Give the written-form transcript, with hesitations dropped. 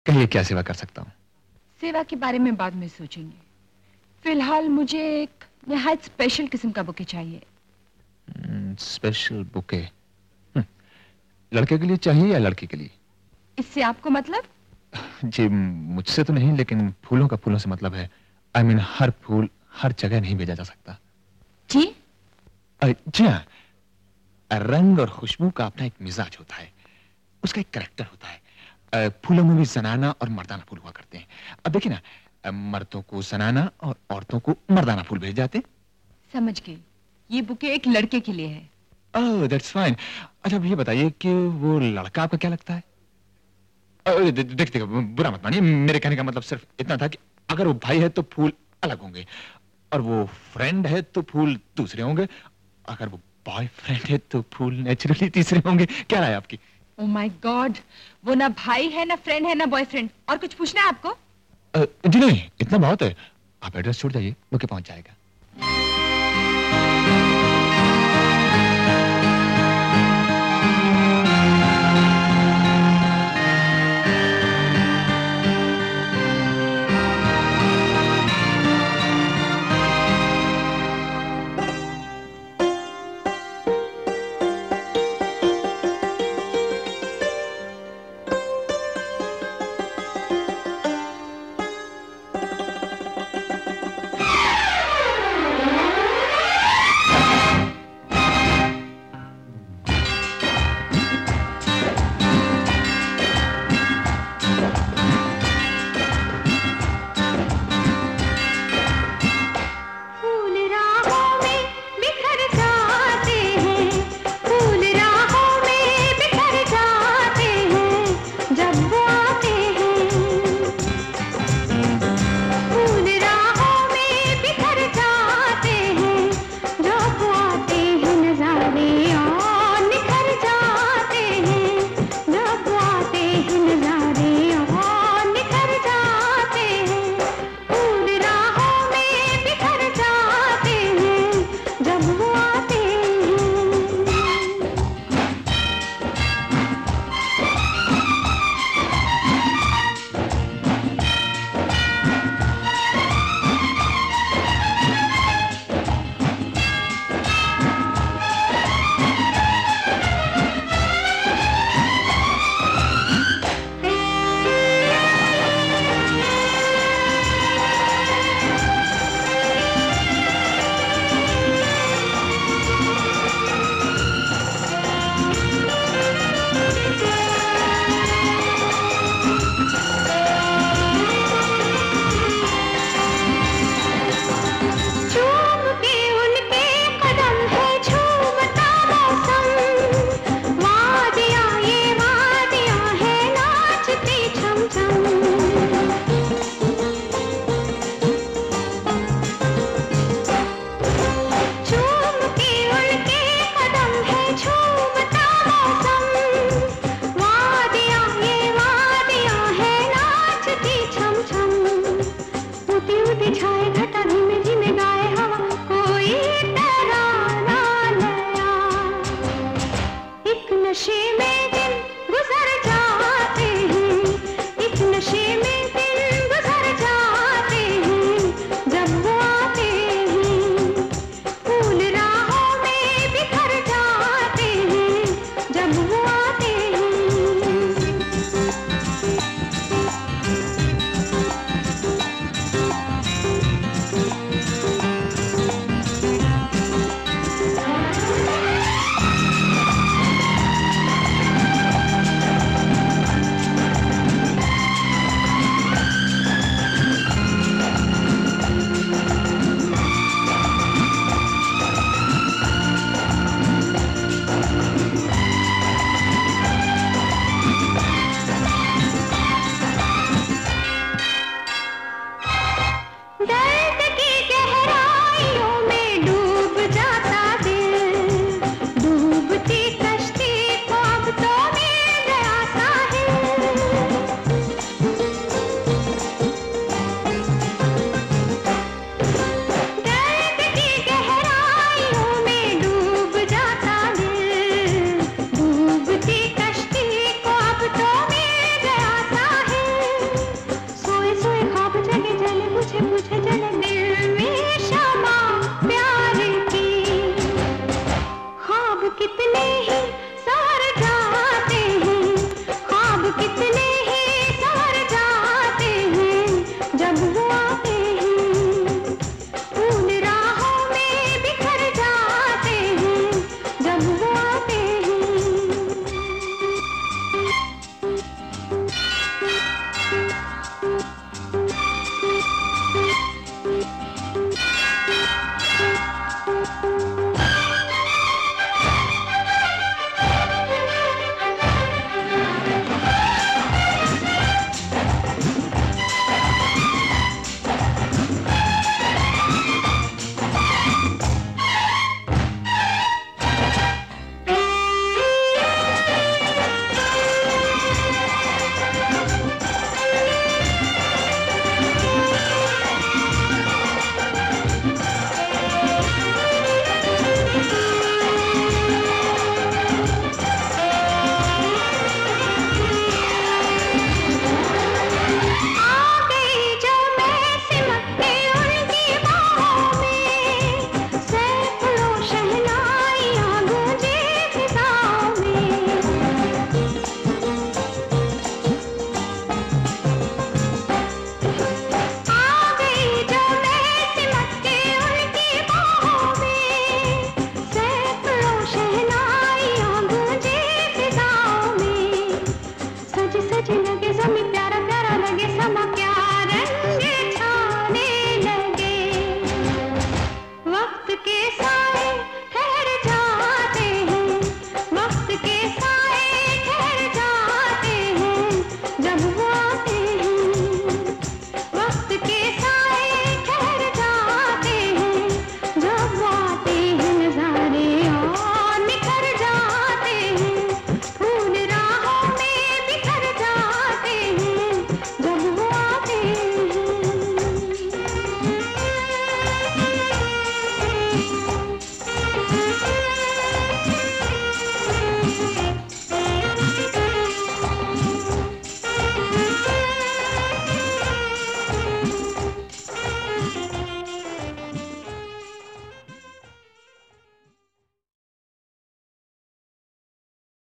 कहिए क्या सेवा कर सकता हूँ? सेवा के बारे में बाद में सोचेंगे। फिलहाल मुझे एक निहायत स्पेशल किस्म का बुके चाहिए। Special bouquet? लड़के के लिए चाहिए या लड़की के लिए? इससे आपको मतलब? जी मुझसे तो नहीं, लेकिन फूलों का फूलों से मतलब है। I mean, हर फूल हर जगह नहीं भेजा जा सकता। जी? जी हाँ, रंग और खुशबू का अपना एक मिजाज होता है, उसका एक करैक्टर होता है। फूलों में भी जनाना और मर्दाना फूल हुआ करते हैं। अब देखिए ना, मर्दों को जनाना और औरतों को मर्दाना फूल भेज जाते। समझ गई, ये बुके एक लड़के के लिए है। Oh that's fine. अच्छा अब ये बताइए कि वो लड़का आपका क्या लगता है? देखिए बुरा मत मानिए, मेरे कहने का मतलब सिर्फ इतना था कि अगर वो भाई है तो फूल अलग होंगे, और वो फ्रेंड है तो फूल दूसरे होंगे, अगर वो बॉयफ्रेंड है तो फूल नेचुरली तीसरे होंगे। क्या राय आपकी? ओह माय गॉड, वो ना भाई है ना फ्रेंड है ना बॉयफ्रेंड। और कुछ पूछना है आपको? जी नहीं, इतना बहुत है। आप एड्रेस छोड़ जाइए, बुके पहुंच जाएगा।